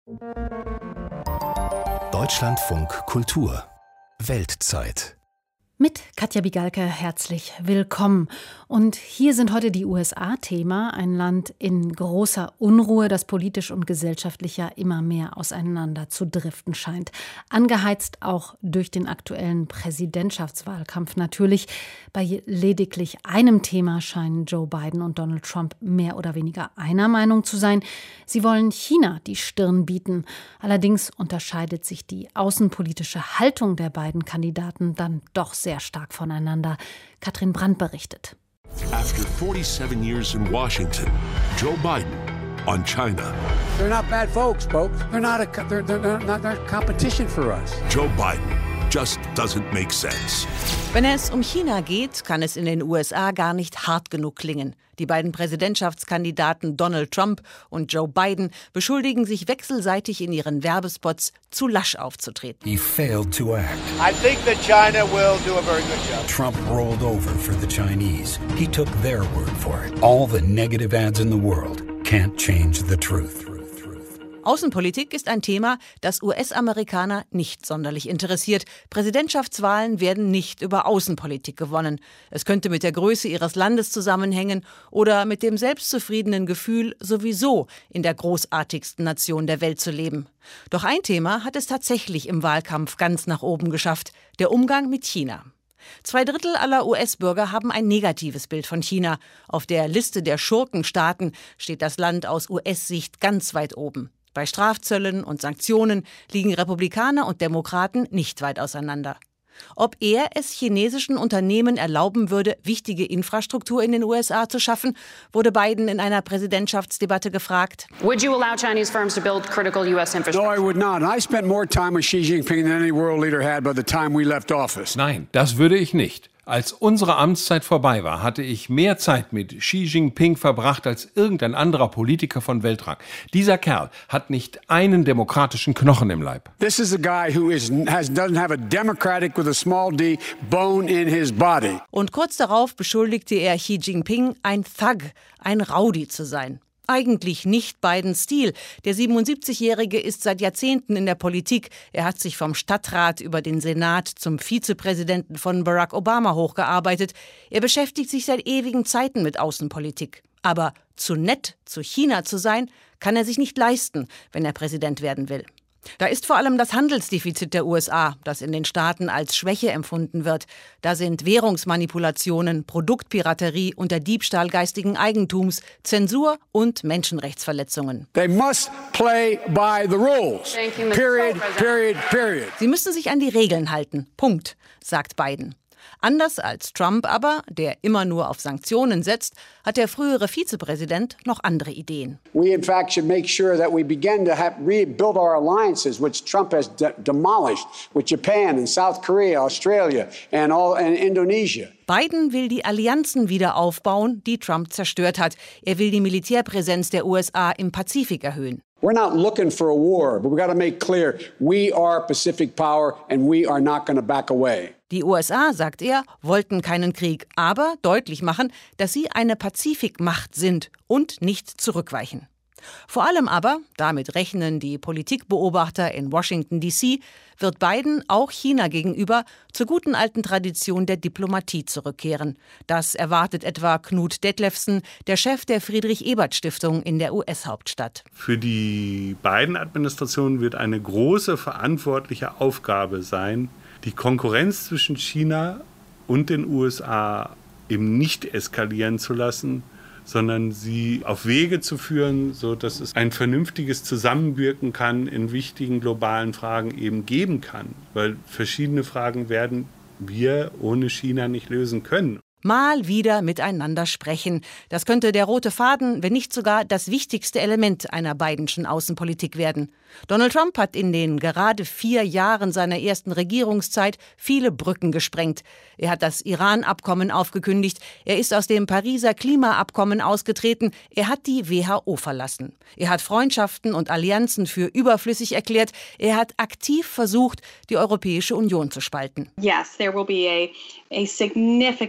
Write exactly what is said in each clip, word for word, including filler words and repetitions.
Deutschlandfunk Kultur Weltzeit. Mit Katja Bigalke herzlich willkommen. Und hier sind heute die U S A Thema, ein Land in großer Unruhe, das politisch und gesellschaftlich ja immer mehr auseinander zu driften scheint. Angeheizt auch durch den aktuellen Präsidentschaftswahlkampf natürlich. Bei lediglich einem Thema scheinen Joe Biden und Donald Trump mehr oder weniger einer Meinung zu sein. Sie wollen China die Stirn bieten. Allerdings unterscheidet sich die außenpolitische Haltung der beiden Kandidaten dann doch sehr sehr stark voneinander. Katrin Brandt berichtet. After forty-seven years in Washington, Joe Biden on China. They're not bad folks, folks. They're not a they're, they're not they're competition for us. Joe Biden just doesn't make sense. Wenn es um China geht, kann es in den U S A gar nicht hart genug klingen. Die beiden Präsidentschaftskandidaten Donald Trump und Joe Biden beschuldigen sich wechselseitig in ihren Werbespots, zu lasch aufzutreten. He failed to act. I think that China will do a very good job. Trump rolled over for the Chinese. He took their word for it. All the negative ads in the world can't change the truth. Außenpolitik ist ein Thema, das U S-Amerikaner nicht sonderlich interessiert. Präsidentschaftswahlen werden nicht über Außenpolitik gewonnen. Es könnte mit der Größe ihres Landes zusammenhängen oder mit dem selbstzufriedenen Gefühl, sowieso in der großartigsten Nation der Welt zu leben. Doch ein Thema hat es tatsächlich im Wahlkampf ganz nach oben geschafft: der Umgang mit China. Zwei Drittel aller U S-Bürger haben ein negatives Bild von China. Auf der Liste der Schurkenstaaten steht das Land aus U S-Sicht ganz weit oben. Bei Strafzöllen und Sanktionen liegen Republikaner und Demokraten nicht weit auseinander. Ob er es chinesischen Unternehmen erlauben würde, wichtige Infrastruktur in den U S A zu schaffen, wurde Biden in einer Präsidentschaftsdebatte gefragt. Would you allow Chinese firms to build critical U S infrastructure? No, I would not. I spent more time with Xi Jinping than any world leader had by the time we left office. Nein, das würde ich nicht. Als unsere Amtszeit vorbei war, hatte ich mehr Zeit mit Xi Jinping verbracht als irgendein anderer Politiker von Weltrang. Dieser Kerl hat nicht einen demokratischen Knochen im Leib. This is a guy who is has doesn't have a democratic with a small d bone in his body. Und kurz darauf beschuldigte er Xi Jinping, ein Thug, ein Rowdy zu sein. Eigentlich nicht Bidens Stil. Der siebenundsiebzigjährige ist seit Jahrzehnten in der Politik. Er hat sich vom Stadtrat über den Senat zum Vizepräsidenten von Barack Obama hochgearbeitet. Er beschäftigt sich seit ewigen Zeiten mit Außenpolitik. Aber zu nett zu China zu sein, kann er sich nicht leisten, wenn er Präsident werden will. Da ist vor allem das Handelsdefizit der U S A, das in den Staaten als Schwäche empfunden wird. Da sind Währungsmanipulationen, Produktpiraterie und der Diebstahl geistigen Eigentums, Zensur und Menschenrechtsverletzungen. They must play by the rules. Period, period, period. Sie müssen sich an die Regeln halten. Punkt, sagt Biden. Anders als Trump aber, der immer nur auf Sanktionen setzt, hat der frühere Vizepräsident noch andere Ideen. We in fact should make sure that we begin to have rebuild our alliances, which Trump has de- demolished with Japan and South Korea, Australia and all and Indonesia. Biden will die Allianzen wieder aufbauen, die Trump zerstört hat. Er will die Militärpräsenz der U S A im Pazifik erhöhen. We're not looking for a war, but we've got to make clear we are Pacific power and we are not going to back away. Die U S A, sagt er, wollten keinen Krieg, aber deutlich machen, dass sie eine Pazifikmacht sind und nicht zurückweichen. Vor allem aber, damit rechnen die Politikbeobachter in Washington D C, wird Biden auch China gegenüber zur guten alten Tradition der Diplomatie zurückkehren. Das erwartet etwa Knut Detlefsen, der Chef der Friedrich-Ebert-Stiftung in der U S-Hauptstadt. Für die Biden-Administration wird eine große verantwortliche Aufgabe sein, die Konkurrenz zwischen China und den U S A eben nicht eskalieren zu lassen, sondern sie auf Wege zu führen, sodass es ein vernünftiges Zusammenwirken kann in wichtigen globalen Fragen eben geben kann. Weil verschiedene Fragen werden wir ohne China nicht lösen können. Mal wieder miteinander sprechen. Das könnte der rote Faden, wenn nicht sogar das wichtigste Element einer Bidenschen Außenpolitik werden. Donald Trump hat in den gerade vier Jahren seiner ersten Regierungszeit viele Brücken gesprengt. Er hat das Iran-Abkommen aufgekündigt. Er ist aus dem Pariser Klimaabkommen ausgetreten. Er hat die W H O verlassen. Er hat Freundschaften und Allianzen für überflüssig erklärt. Er hat aktiv versucht, die Europäische Union zu spalten. Yes, there will be a, a significant change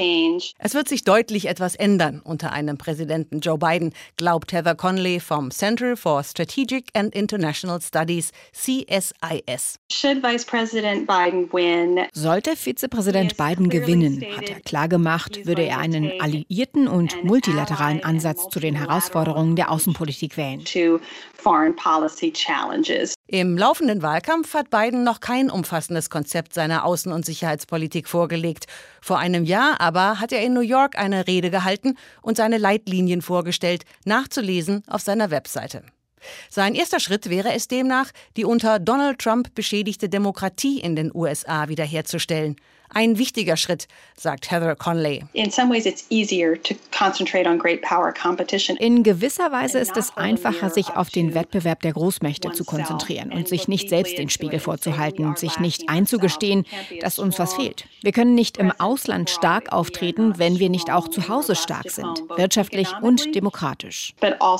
Es wird sich deutlich etwas ändern unter einem Präsidenten Joe Biden, glaubt Heather Conley vom Center for Strategic and International Studies, C S I S. Sollte Vizepräsident Biden gewinnen, hat er klargemacht, würde er einen alliierten und multilateralen Ansatz zu den Herausforderungen der Außenpolitik wählen. Im laufenden Wahlkampf hat Biden noch kein umfassendes Konzept seiner Außen- und Sicherheitspolitik vorgelegt. Vor einem Jahr aber hat er in New York eine Rede gehalten und seine Leitlinien vorgestellt, nachzulesen auf seiner Webseite. Sein erster Schritt wäre es demnach, die unter Donald Trump beschädigte Demokratie in den U S A wiederherzustellen. Ein wichtiger Schritt, sagt Heather Conley. In gewisser Weise ist es einfacher, sich auf den Wettbewerb der Großmächte zu konzentrieren und sich nicht selbst den Spiegel vorzuhalten, sich nicht einzugestehen, dass uns was fehlt. Wir können nicht im Ausland stark auftreten, wenn wir nicht auch zu Hause stark sind, wirtschaftlich und demokratisch.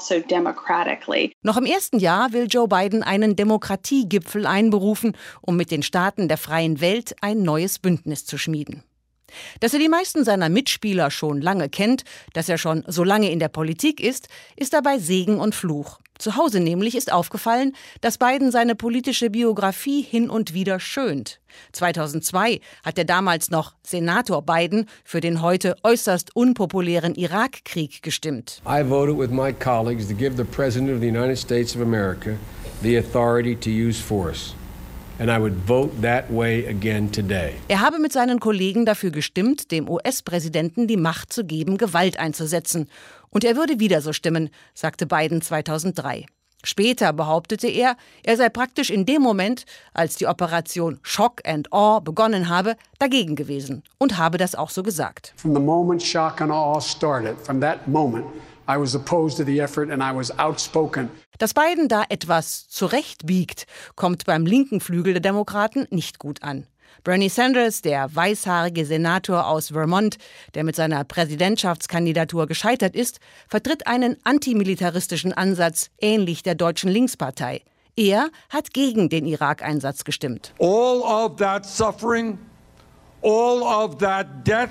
Noch im ersten Jahr will Joe Biden einen Demokratiegipfel einberufen, um mit den Staaten der freien Welt ein neues Bündnis zu schmieden. Dass er die meisten seiner Mitspieler schon lange kennt, dass er schon so lange in der Politik ist, ist dabei Segen und Fluch. Zu Hause nämlich ist aufgefallen, dass Biden seine politische Biografie hin und wieder schönt. zweitausendzwei hat der damals noch Senator Biden für den heute äußerst unpopulären Irakkrieg gestimmt. I voted with my colleagues to give the President of the United States of America the authority to use force. And I would vote that way again today. Er habe mit seinen Kollegen dafür gestimmt, dem U S-Präsidenten die Macht zu geben, Gewalt einzusetzen. Und er würde wieder so stimmen, sagte Biden zweitausenddrei. Später behauptete er, er sei praktisch in dem Moment, als die Operation Shock and Awe begonnen habe, dagegen gewesen und habe das auch so gesagt. From the moment shock and awe started, from that moment, I was opposed to the effort and I was outspoken. Dass Biden da etwas zurechtbiegt, kommt beim linken Flügel der Demokraten nicht gut an. Bernie Sanders, der weißhaarige Senator aus Vermont, der mit seiner Präsidentschaftskandidatur gescheitert ist, vertritt einen antimilitaristischen Ansatz, ähnlich der Deutschen Linkspartei. Er hat gegen den Irak-Einsatz gestimmt. All of that suffering, all of that death,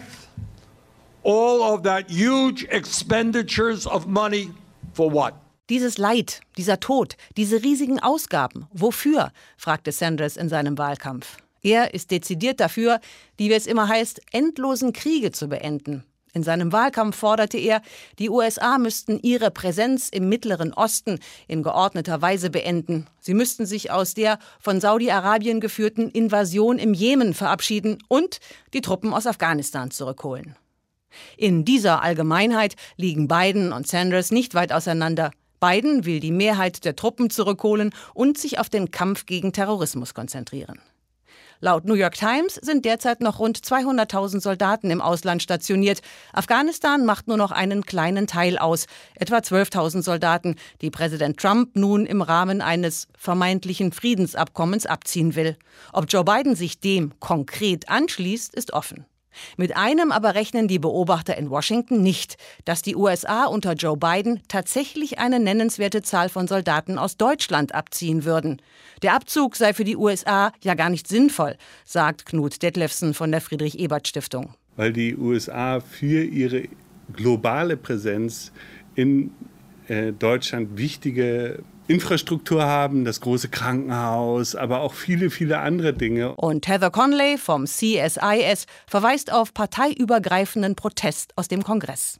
all of that huge expenditures of money, for what? Dieses Leid, dieser Tod, diese riesigen Ausgaben, wofür? Fragte Sanders in seinem Wahlkampf. Er ist dezidiert dafür, die, wie es immer heißt, endlosen Kriege zu beenden. In seinem Wahlkampf forderte er, die U S A müssten ihre Präsenz im Mittleren Osten in geordneter Weise beenden. Sie müssten sich aus der von Saudi-Arabien geführten Invasion im Jemen verabschieden und die Truppen aus Afghanistan zurückholen. In dieser Allgemeinheit liegen Biden und Sanders nicht weit auseinander. Biden will die Mehrheit der Truppen zurückholen und sich auf den Kampf gegen Terrorismus konzentrieren. Laut New York Times sind derzeit noch rund zweihunderttausend Soldaten im Ausland stationiert. Afghanistan macht nur noch einen kleinen Teil aus, etwa zwölftausend Soldaten, die Präsident Trump nun im Rahmen eines vermeintlichen Friedensabkommens abziehen will. Ob Joe Biden sich dem konkret anschließt, ist offen. Mit einem aber rechnen die Beobachter in Washington nicht, dass die U S A unter Joe Biden tatsächlich eine nennenswerte Zahl von Soldaten aus Deutschland abziehen würden. Der Abzug sei für die U S A ja gar nicht sinnvoll, sagt Knut Detlefsen von der Friedrich-Ebert-Stiftung. Weil die U S A für ihre globale Präsenz in äh, Deutschland wichtige Infrastruktur haben, das große Krankenhaus, aber auch viele, viele andere Dinge. Und Heather Conley vom C S I S verweist auf parteiübergreifenden Protest aus dem Kongress.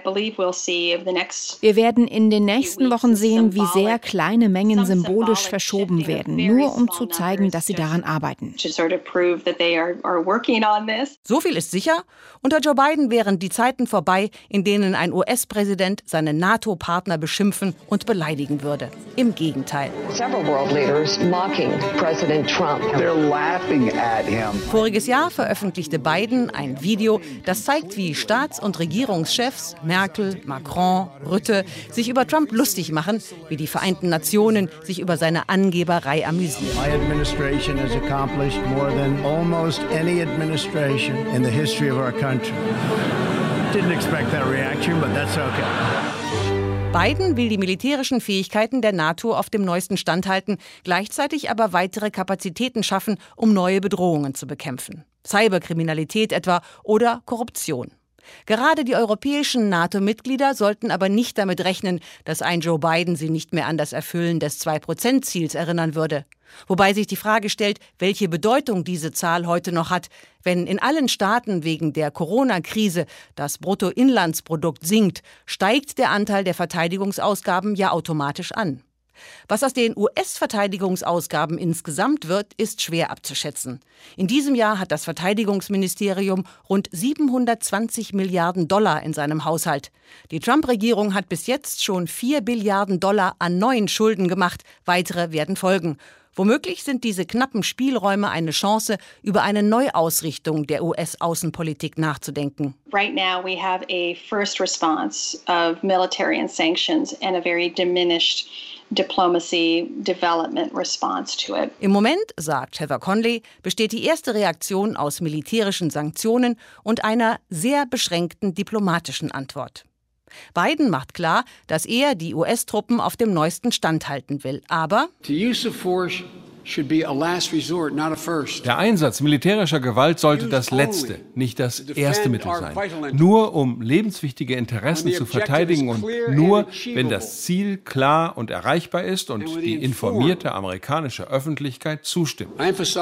Wir werden in den nächsten Wochen sehen, wie sehr kleine Mengen symbolisch verschoben werden, nur um zu zeigen, dass sie daran arbeiten. So viel ist sicher, unter Joe Biden wären die Zeiten vorbei, in denen ein U S-Präsident seine NATO-Partner beschimpfen und beleidigen würde. Im Gegenteil. Voriges Jahr veröffentlichte Biden ein Video, das zeigt, wie Staats- und Regierungschefs Merkel, Macron, Rutte sich über Trump lustig machen, wie die Vereinten Nationen sich über seine Angeberei amüsieren. My administration has accomplished more than almost any administration in the history of our country. Didn't expect that reaction, but that's okay. Biden will die militärischen Fähigkeiten der NATO auf dem neuesten Stand halten, gleichzeitig aber weitere Kapazitäten schaffen, um neue Bedrohungen zu bekämpfen. Cyberkriminalität etwa oder Korruption. Gerade die europäischen NATO-Mitglieder sollten aber nicht damit rechnen, dass ein Joe Biden sie nicht mehr an das Erfüllen des zwei Prozent Ziels erinnern würde. Wobei sich die Frage stellt, welche Bedeutung diese Zahl heute noch hat, wenn in allen Staaten wegen der Corona-Krise das Bruttoinlandsprodukt sinkt, steigt der Anteil der Verteidigungsausgaben ja automatisch an. Was aus den U S-Verteidigungsausgaben insgesamt wird, ist schwer abzuschätzen. In diesem Jahr hat das Verteidigungsministerium rund siebenhundertzwanzig Milliarden Dollar in seinem Haushalt. Die Trump-Regierung hat bis jetzt schon vier Billiarden Dollar an neuen Schulden gemacht. Weitere werden folgen. Womöglich sind diese knappen Spielräume eine Chance, über eine Neuausrichtung der U S-Außenpolitik nachzudenken. Right now we have a first response of military and sanctions and a very diminished diplomacy development response to it. Im Moment, sagt Heather Conley, besteht die erste Reaktion aus militärischen Sanktionen und einer sehr beschränkten diplomatischen Antwort. Biden macht klar, dass er die U S-Truppen auf dem neuesten Stand halten will. Aber der Einsatz militärischer Gewalt sollte das letzte, nicht das erste Mittel sein. Nur um lebenswichtige Interessen zu verteidigen und nur, wenn das Ziel klar und erreichbar ist und die informierte amerikanische Öffentlichkeit zustimmt.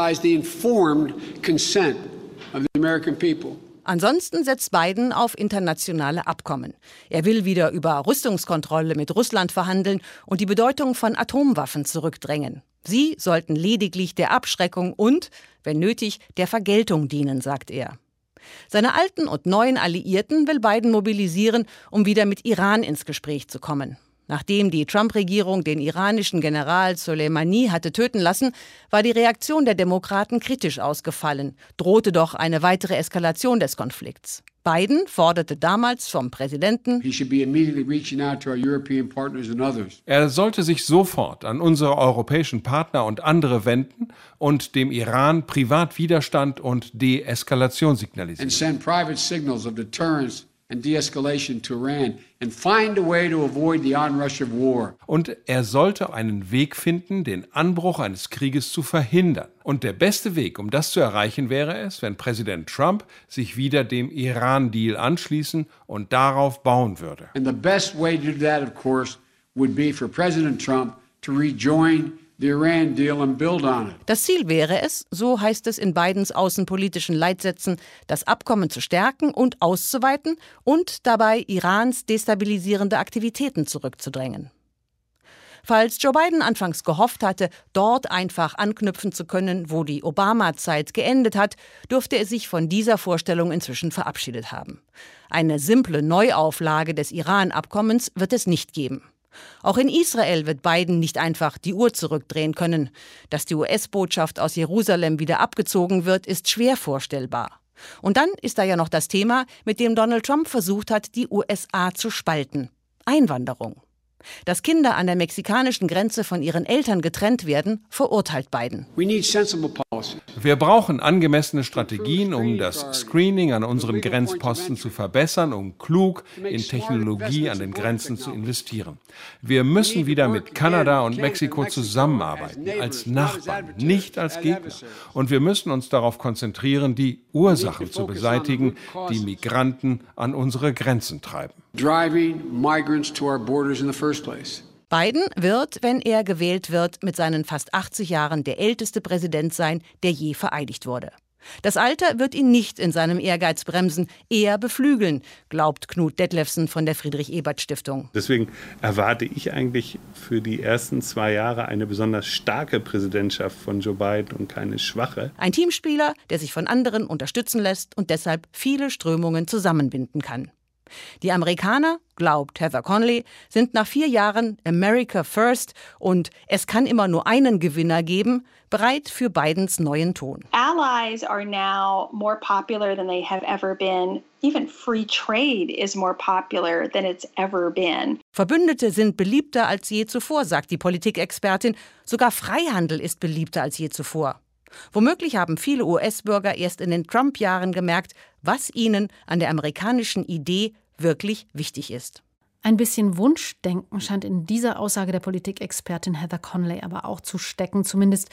Ansonsten setzt Biden auf internationale Abkommen. Er will wieder über Rüstungskontrolle mit Russland verhandeln und die Bedeutung von Atomwaffen zurückdrängen. Sie sollten lediglich der Abschreckung und, wenn nötig, der Vergeltung dienen, sagt er. Seine alten und neuen Alliierten will Biden mobilisieren, um wieder mit Iran ins Gespräch zu kommen. Nachdem die Trump-Regierung den iranischen General Soleimani hatte töten lassen, war die Reaktion der Demokraten kritisch ausgefallen, drohte doch eine weitere Eskalation des Konflikts. Biden forderte damals vom Präsidenten, er sollte sich sofort an unsere europäischen Partner und andere wenden und dem Iran privat Widerstand und Deeskalation signalisieren. And de-escalation to Iran and find a way to avoid the onrush of war. Und er sollte einen Weg finden, den Anbruch eines Krieges zu verhindern. Und der beste Weg, um das zu erreichen, wäre es, wenn Präsident Trump sich wieder dem Iran-Deal anschließen und darauf bauen würde. And the best way to do that, of course, would be for President Trump to rejoin the Iran deal and build on it. Das Ziel wäre es, so heißt es in Bidens außenpolitischen Leitsätzen, das Abkommen zu stärken und auszuweiten und dabei Irans destabilisierende Aktivitäten zurückzudrängen. Falls Joe Biden anfangs gehofft hatte, dort einfach anknüpfen zu können, wo die Obama-Zeit geendet hat, dürfte er sich von dieser Vorstellung inzwischen verabschiedet haben. Eine simple Neuauflage des Iran-Abkommens wird es nicht geben. Auch in Israel wird Biden nicht einfach die Uhr zurückdrehen können. Dass die U S-Botschaft aus Jerusalem wieder abgezogen wird, ist schwer vorstellbar. Und dann ist da ja noch das Thema, mit dem Donald Trump versucht hat, die U S A zu spalten: Einwanderung. Dass Kinder an der mexikanischen Grenze von ihren Eltern getrennt werden, verurteilt Biden. Wir brauchen angemessene Strategien, um das Screening an unseren Grenzposten zu verbessern, um klug in Technologie an den Grenzen zu investieren. Wir müssen wieder mit Kanada und Mexiko zusammenarbeiten, als Nachbarn, nicht als Gegner. Und wir müssen uns darauf konzentrieren, die Ursachen zu beseitigen, die Migranten an unsere Grenzen treiben. Driving migrants to our borders in the first place. Biden wird, wenn er gewählt wird, mit seinen fast achtzig Jahren der älteste Präsident sein, der je vereidigt wurde. Das Alter wird ihn nicht in seinem Ehrgeiz bremsen, eher beflügeln, glaubt Knut Detlefsen von der Friedrich-Ebert-Stiftung. Deswegen erwarte ich eigentlich für die ersten zwei Jahre eine besonders starke Präsidentschaft von Joe Biden und keine schwache. Ein Teamspieler, der sich von anderen unterstützen lässt und deshalb viele Strömungen zusammenbinden kann. Die Amerikaner, glaubt Heather Conley, sind nach vier Jahren America First und es kann immer nur einen Gewinner geben, bereit für Bidens neuen Ton. Allies are now more popular than they have ever been. Even free trade is more popular than it's ever been. Verbündete sind beliebter als je zuvor, sagt die Politikexpertin. Sogar Freihandel ist beliebter als je zuvor. Womöglich haben viele U S-Bürger erst in den Trump-Jahren gemerkt, was ihnen an der amerikanischen Idee wirklich wichtig ist. Ein bisschen Wunschdenken scheint in dieser Aussage der Politikexpertin Heather Conley aber auch zu stecken, zumindest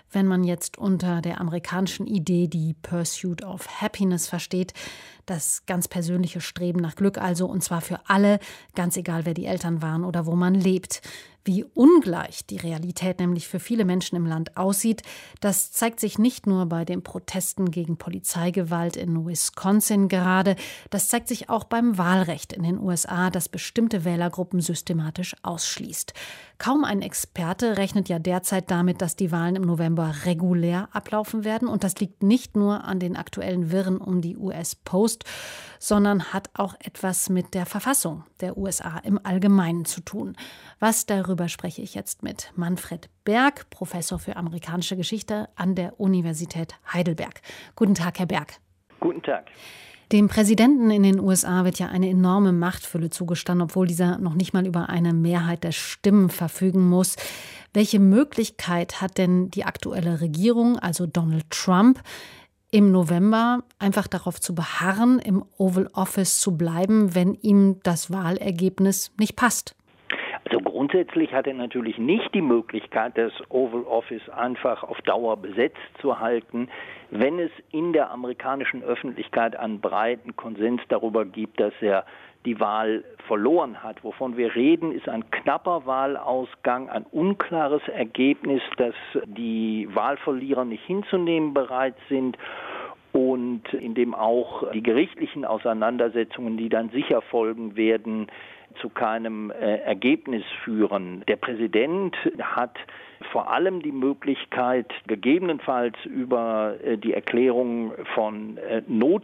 wenn man jetzt unter der amerikanischen Idee die Pursuit of Happiness versteht, das ganz persönliche Streben nach Glück also, und zwar für alle, ganz egal wer die Eltern waren oder wo man lebt. Wie ungleich die Realität nämlich für viele Menschen im Land aussieht, das zeigt sich nicht nur bei den Protesten gegen Polizeigewalt in Wisconsin gerade, das zeigt sich auch beim Wahlrecht in den U S A, das bestimmte Wählergruppen systematisch ausschließt. Kaum ein Experte rechnet ja derzeit damit, dass die Wahlen im November regulär ablaufen werden. Und das liegt nicht nur an den aktuellen Wirren um die U S Post, sondern hat auch etwas mit der Verfassung der U S A im Allgemeinen zu tun. Was darüber spreche ich jetzt mit Manfred Berg, Professor für amerikanische Geschichte an der Universität Heidelberg. Guten Tag, Herr Berg. Guten Tag. Dem Präsidenten in den U S A wird ja eine enorme Machtfülle zugestanden, obwohl dieser noch nicht mal über eine Mehrheit der Stimmen verfügen muss. Welche Möglichkeit hat denn die aktuelle Regierung, also Donald Trump, im November einfach darauf zu beharren, im Oval Office zu bleiben, wenn ihm das Wahlergebnis nicht passt? Also grundsätzlich hat er natürlich nicht die Möglichkeit, das Oval Office einfach auf Dauer besetzt zu halten, wenn es in der amerikanischen Öffentlichkeit einen breiten Konsens darüber gibt, dass er die Wahl verloren hat. Wovon wir reden, ist ein knapper Wahlausgang, ein unklares Ergebnis, dass die Wahlverlierer nicht hinzunehmen bereit sind und in dem auch die gerichtlichen Auseinandersetzungen, die dann sicher folgen werden, zu keinem äh, Ergebnis führen. Der Präsident hat vor allem die Möglichkeit, gegebenenfalls über äh, die Erklärung von äh,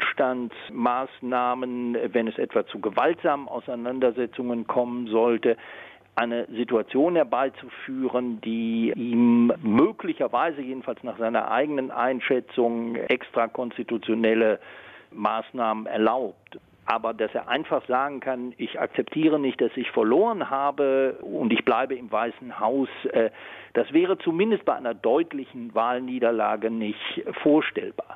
Notstandsmaßnahmen, wenn es etwa zu gewaltsamen Auseinandersetzungen kommen sollte, eine Situation herbeizuführen, die ihm möglicherweise, jedenfalls nach seiner eigenen Einschätzung, extrakonstitutionelle Maßnahmen erlaubt. Aber dass er einfach sagen kann, ich akzeptiere nicht, dass ich verloren habe und ich bleibe im Weißen Haus, äh, das wäre zumindest bei einer deutlichen Wahlniederlage nicht vorstellbar.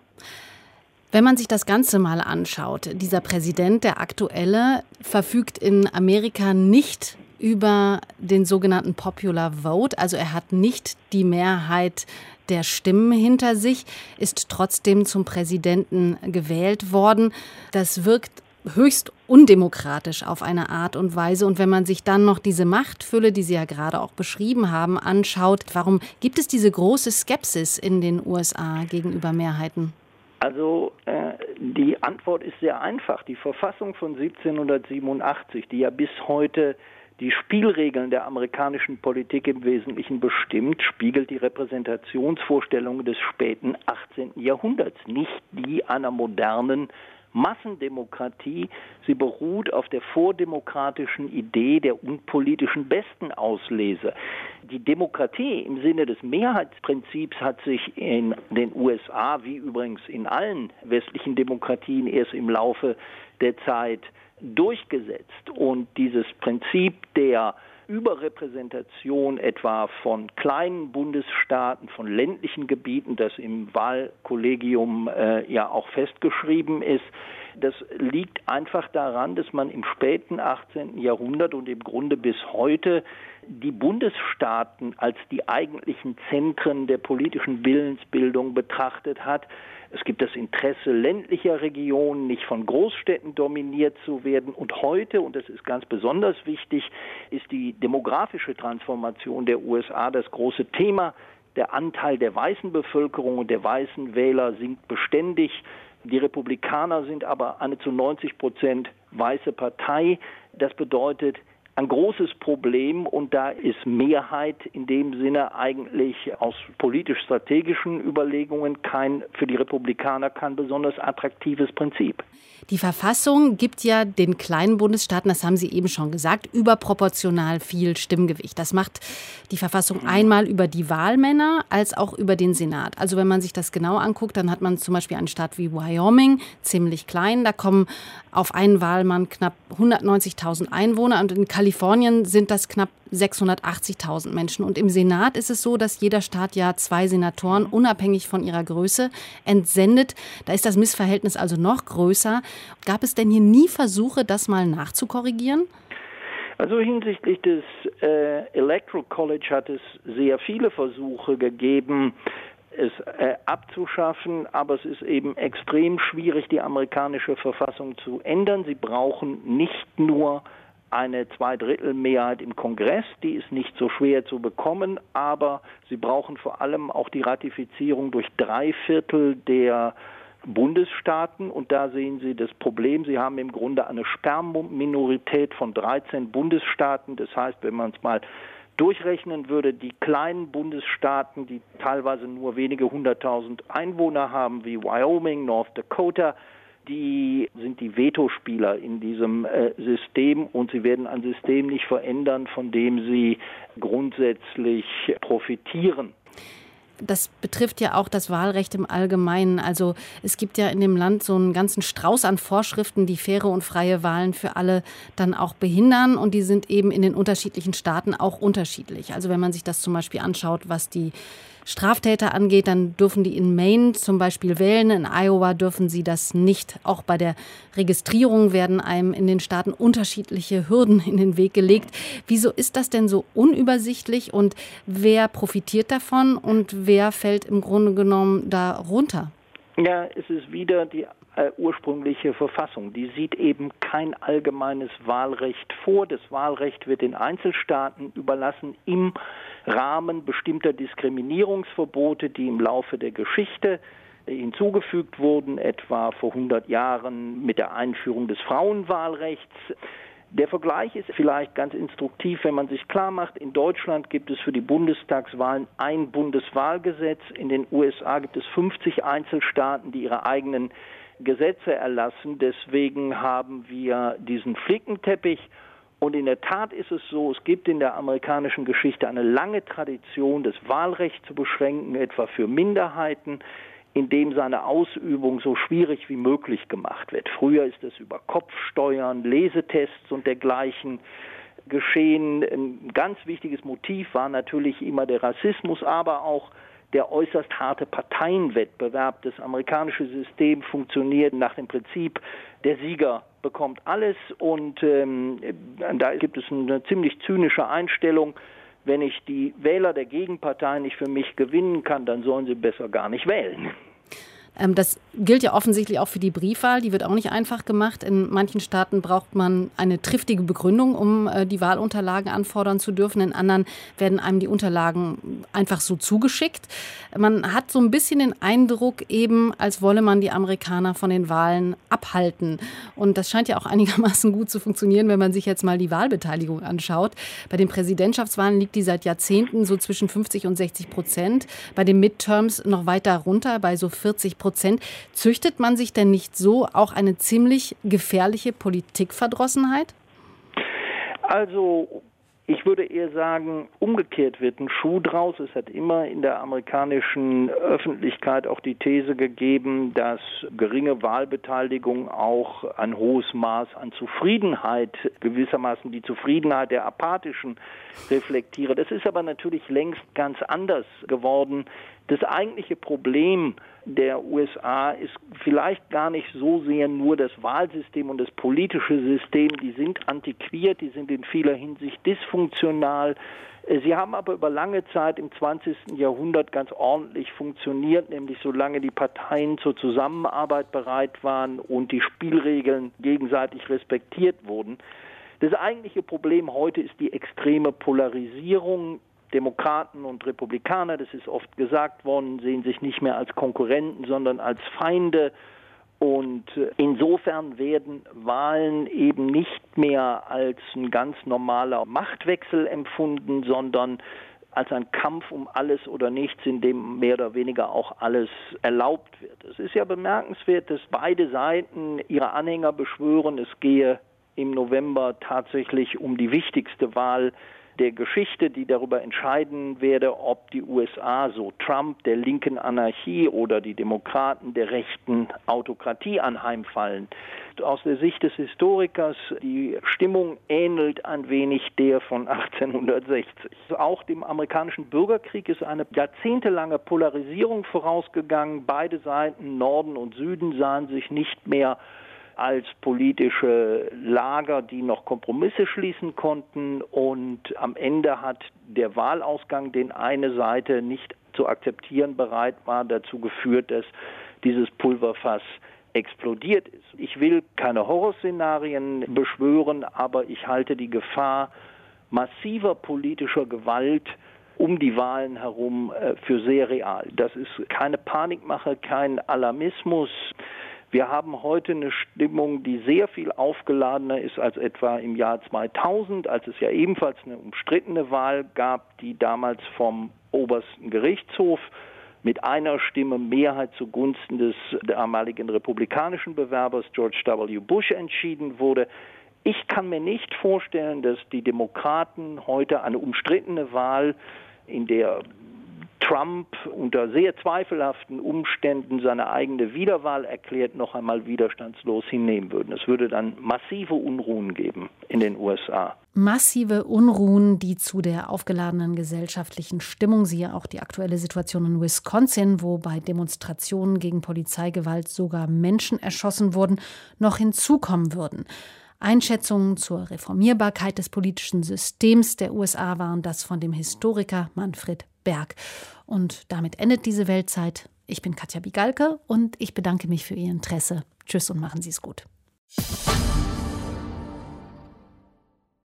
Wenn man sich das Ganze mal anschaut, dieser Präsident, der aktuelle, verfügt in Amerika nicht über den sogenannten Popular Vote, also er hat nicht die Mehrheit der Stimmen hinter sich, ist trotzdem zum Präsidenten gewählt worden. Das wirkt höchst undemokratisch auf eine Art und Weise. Und wenn man sich dann noch diese Machtfülle, die Sie ja gerade auch beschrieben haben, anschaut, warum gibt es diese große Skepsis in den U S A gegenüber Mehrheiten? Also äh, die Antwort ist sehr einfach. Die Verfassung von siebzehnhundertsiebenundachtzig, die ja bis heute die Spielregeln der amerikanischen Politik im Wesentlichen bestimmt, spiegelt die Repräsentationsvorstellungen des späten achtzehnten Jahrhunderts, nicht die einer modernen Massendemokratie. Sie beruht auf der vordemokratischen Idee der unpolitischen Bestenauslese. Die Demokratie im Sinne des Mehrheitsprinzips hat sich in den U S A, wie übrigens in allen westlichen Demokratien, erst im Laufe der Zeit durchgesetzt. Und dieses Prinzip der Überrepräsentation etwa von kleinen Bundesstaaten, von ländlichen Gebieten, das im Wahlkollegium äh, ja auch festgeschrieben ist, das liegt einfach daran, dass man im späten achtzehnten Jahrhundert und im Grunde bis heute die Bundesstaaten als die eigentlichen Zentren der politischen Willensbildung betrachtet hat. Es gibt das Interesse ländlicher Regionen, nicht von Großstädten dominiert zu werden. Und heute, und das ist ganz besonders wichtig, ist die demografische Transformation der U S A das große Thema. Der Anteil der weißen Bevölkerung und der weißen Wähler sinkt beständig. Die Republikaner sind aber eine zu neunzig Prozent weiße Partei. Das bedeutet ein großes Problem, und da ist Mehrheit in dem Sinne eigentlich aus politisch-strategischen Überlegungen kein, für die Republikaner kein besonders attraktives Prinzip. Die Verfassung gibt ja den kleinen Bundesstaaten, das haben Sie eben schon gesagt, überproportional viel Stimmgewicht. Das macht die Verfassung einmal über die Wahlmänner als auch über den Senat. Also wenn man sich das genau anguckt, dann hat man zum Beispiel einen Staat wie Wyoming, ziemlich klein. Da kommen auf einen Wahlmann knapp hundertneunzigtausend Einwohner, und in Kalifornien sind das knapp sechshundertachtzigtausend Menschen. Und im Senat ist es so, dass jeder Staat ja zwei Senatoren unabhängig von ihrer Größe entsendet. Da ist das Missverhältnis also noch größer. Gab es denn hier nie Versuche, das mal nachzukorrigieren? Also hinsichtlich des äh, Electoral College hat es sehr viele Versuche gegeben, es äh, abzuschaffen, aber es ist eben extrem schwierig, die amerikanische Verfassung zu ändern. Sie brauchen nicht nur eine Zweidrittelmehrheit im Kongress, die ist nicht so schwer zu bekommen, aber sie brauchen vor allem auch die Ratifizierung durch drei Viertel der Bundesstaaten, und da sehen Sie das Problem. Sie haben im Grunde eine Sperrminorität von dreizehn Bundesstaaten. Das heißt, wenn man es mal durchrechnen würde, die kleinen Bundesstaaten, die teilweise nur wenige hunderttausend Einwohner haben, wie Wyoming, North Dakota, die sind die Vetospieler in diesem äh, System, und sie werden ein System nicht verändern, von dem sie grundsätzlich profitieren. Das betrifft ja auch das Wahlrecht im Allgemeinen. Also es gibt ja in dem Land so einen ganzen Strauß an Vorschriften, die faire und freie Wahlen für alle dann auch behindern. Und die sind eben in den unterschiedlichen Staaten auch unterschiedlich. Also wenn man sich das zum Beispiel anschaut, was die Straftäter angeht, dann dürfen die in Maine zum Beispiel wählen. In Iowa dürfen sie das nicht. Auch bei der Registrierung werden einem in den Staaten unterschiedliche Hürden in den Weg gelegt. Wieso ist das denn so unübersichtlich, und wer profitiert davon und wer fällt im Grunde genommen da runter? Ja, es ist wieder die äh, ursprüngliche Verfassung. Die sieht eben kein allgemeines Wahlrecht vor. Das Wahlrecht wird den Einzelstaaten überlassen im Rahmen bestimmter Diskriminierungsverbote, die im Laufe der Geschichte hinzugefügt wurden, etwa vor hundert Jahren mit der Einführung des Frauenwahlrechts. Der Vergleich ist vielleicht ganz instruktiv, wenn man sich klar macht, in Deutschland gibt es für die Bundestagswahlen ein Bundeswahlgesetz, in den U S A gibt es fünfzig Einzelstaaten, die ihre eigenen Gesetze erlassen. Deswegen haben wir diesen Flickenteppich. Und in der Tat ist es so, es gibt in der amerikanischen Geschichte eine lange Tradition, das Wahlrecht zu beschränken, etwa für Minderheiten, indem seine Ausübung so schwierig wie möglich gemacht wird. Früher ist es über Kopfsteuern, Lesetests und dergleichen geschehen. Ein ganz wichtiges Motiv war natürlich immer der Rassismus, aber auch der äußerst harte Parteienwettbewerb. Das amerikanische System funktioniert nach dem Prinzip, der Sieger bekommt alles, und ähm, da gibt es eine ziemlich zynische Einstellung. Wenn ich die Wähler der Gegenpartei nicht für mich gewinnen kann, dann sollen sie besser gar nicht wählen. Das gilt ja offensichtlich auch für die Briefwahl. Die wird auch nicht einfach gemacht. In manchen Staaten braucht man eine triftige Begründung, um die Wahlunterlagen anfordern zu dürfen. In anderen werden einem die Unterlagen einfach so zugeschickt. Man hat so ein bisschen den Eindruck, eben als wolle man die Amerikaner von den Wahlen abhalten. Und das scheint ja auch einigermaßen gut zu funktionieren, wenn man sich jetzt mal die Wahlbeteiligung anschaut. Bei den Präsidentschaftswahlen liegt die seit Jahrzehnten so zwischen fünfzig und sechzig Prozent. Bei den Midterms noch weiter runter, bei so vierzig Prozent. Züchtet man sich denn nicht so auch eine ziemlich gefährliche Politikverdrossenheit? Also ich würde eher sagen, umgekehrt wird ein Schuh draus. Es hat immer in der amerikanischen Öffentlichkeit auch die These gegeben, dass geringe Wahlbeteiligung auch ein hohes Maß an Zufriedenheit, gewissermaßen die Zufriedenheit der Apathischen reflektiere. Das ist aber natürlich längst ganz anders geworden. Das eigentliche Problem der U S A ist vielleicht gar nicht so sehr nur das Wahlsystem und das politische System. Die sind antiquiert, die sind in vieler Hinsicht dysfunktional. Sie haben aber über lange Zeit im zwanzigsten Jahrhundert ganz ordentlich funktioniert, nämlich solange die Parteien zur Zusammenarbeit bereit waren und die Spielregeln gegenseitig respektiert wurden. Das eigentliche Problem heute ist die extreme Polarisierung. Demokraten und Republikaner, das ist oft gesagt worden, sehen sich nicht mehr als Konkurrenten, sondern als Feinde. Und insofern werden Wahlen eben nicht mehr als ein ganz normaler Machtwechsel empfunden, sondern als ein Kampf um alles oder nichts, in dem mehr oder weniger auch alles erlaubt wird. Es ist ja bemerkenswert, dass beide Seiten ihre Anhänger beschwören, es gehe im November tatsächlich um die wichtigste Wahl der Geschichte, die darüber entscheiden werde, ob die U S A, so Trump, der linken Anarchie oder die Demokraten der rechten Autokratie anheimfallen. Aus der Sicht des Historikers, die Stimmung ähnelt ein wenig der von achtzehnhundertsechzig. Auch dem amerikanischen Bürgerkrieg ist eine jahrzehntelange Polarisierung vorausgegangen. Beide Seiten, Norden und Süden, sahen sich nicht mehr als politische Lager, die noch Kompromisse schließen konnten. Und am Ende hat der Wahlausgang, den eine Seite nicht zu akzeptieren bereit war, dazu geführt, dass dieses Pulverfass explodiert ist. Ich will keine Horrorszenarien beschwören, aber ich halte die Gefahr massiver politischer Gewalt um die Wahlen herum für sehr real. Das ist keine Panikmache, kein Alarmismus. Wir haben heute eine Stimmung, die sehr viel aufgeladener ist als etwa im Jahr zweitausend, als es ja ebenfalls eine umstrittene Wahl gab, die damals vom obersten Gerichtshof mit einer Stimme Mehrheit zugunsten des damaligen republikanischen Bewerbers George W. Bush entschieden wurde. Ich kann mir nicht vorstellen, dass die Demokraten heute eine umstrittene Wahl, in der Trump unter sehr zweifelhaften Umständen seine eigene Wiederwahl erklärt, noch einmal widerstandslos hinnehmen würden. Es würde dann massive Unruhen geben in den U S A. Massive Unruhen, die zu der aufgeladenen gesellschaftlichen Stimmung, siehe auch die aktuelle Situation in Wisconsin, wo bei Demonstrationen gegen Polizeigewalt sogar Menschen erschossen wurden, noch hinzukommen würden. Einschätzungen zur Reformierbarkeit des politischen Systems der U S A waren das von dem Historiker Manfred Berg. Und damit endet diese Weltzeit. Ich bin Katja Bigalke und ich bedanke mich für Ihr Interesse. Tschüss und machen Sie es gut.